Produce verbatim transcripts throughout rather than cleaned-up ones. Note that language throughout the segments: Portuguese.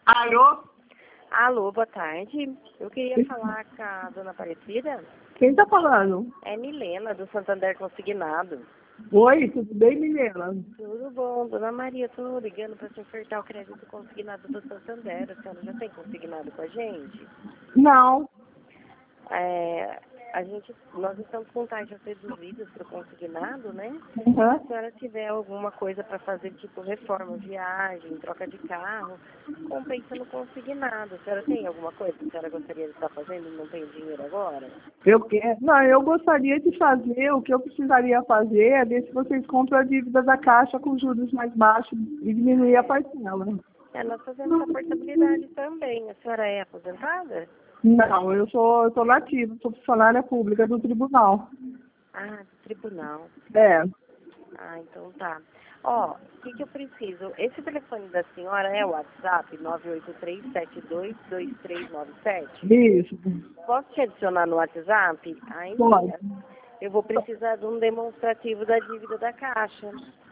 Alô? Alô, boa tarde. Eu queria falar com a dona Aparecida. Quem tá falando? É Milena, do Santander Consignado. Oi, tudo bem, Milena? Tudo bom, dona Maria, estou ligando para se ofertar o crédito consignado do Santander. A senhora já tem consignado com a gente? Não. É, a gente, nós estamos com taxas reduzidas para o consignado, né? Uhum. Se a senhora tiver alguma coisa para fazer, tipo reforma, viagem, troca de carro, compensa no consignado. A senhora tem alguma coisa que a senhora gostaria de estar fazendo e não tem dinheiro agora? Eu quero. Não, eu gostaria de fazer, o que eu precisaria fazer é ver se vocês compram a dívida da Caixa com juros mais baixos e diminuir a parcela. É, nós fazemos a portabilidade também. A senhora é aposentada? Não, eu sou, eu sou nativa, sou funcionária pública do tribunal. Ah, do tribunal. É. Ah, então tá. Ó, o que, que eu preciso? Esse telefone da senhora é o WhatsApp nove oito três sete dois dois três nove sete? Isso. Posso te adicionar no WhatsApp? Aí, Pode. eu vou precisar de um demonstrativo da dívida da Caixa.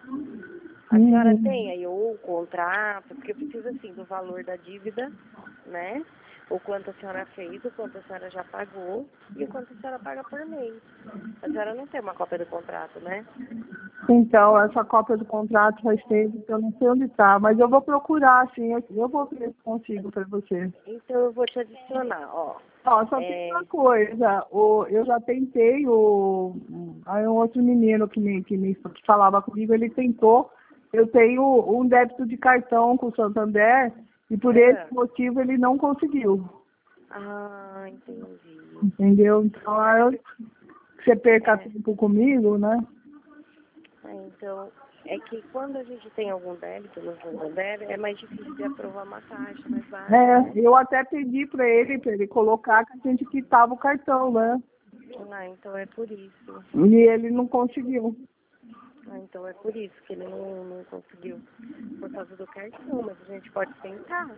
A senhora Uhum. tem aí ou o contrato, porque eu preciso assim do valor da dívida, né? O quanto a senhora fez, o quanto a senhora já pagou e o quanto a senhora paga por mês. A senhora não tem uma cópia do contrato, né? Então, essa cópia do contrato faz tempo que eu não sei onde está, mas eu vou procurar, sim, eu eu vou ver se consigo para você. Então eu vou te adicionar, ó. Ó, só É, tem uma coisa, o, eu já tentei, o, aí um outro menino que, me, que, me, que falava comigo, ele tentou, eu tenho um débito de cartão com o Santander, e por é. esse motivo ele não conseguiu, Ah, entendi. entendeu? Então, aí eu, você perca É, tempo comigo, né? é, então, é que quando a gente tem algum débito no Santander, é mais difícil de aprovar uma taxa mais baixa, né? É, eu até pedi para ele, para ele colocar que a gente quitava o cartão, né? Ah, então é por isso. E ele não conseguiu. Ah, então é por isso que ele não, não conseguiu. Por causa do cartão, mas a gente pode tentar.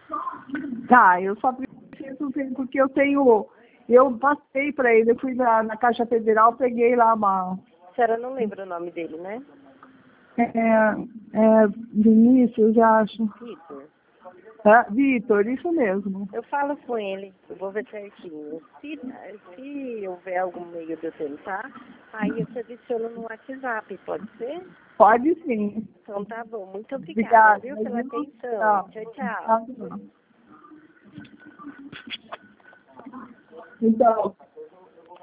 Tá, eu só preciso ver, porque eu tenho, eu passei para ele, eu fui na, na Caixa Federal, peguei lá uma, A senhora não lembra o nome dele, né? é, é, Vinícius, acho, Vitor. é, Vitor, isso mesmo. Eu falo com ele, eu vou ver certinho. Se, se houver algum meio de eu tentar, aí eu te adiciono no WhatsApp, pode ser? Pode sim. Então tá bom, muito obrigada, Obrigada. viu, pela Viu? atenção. Tchau. Tchau, tchau. Tchau. Então,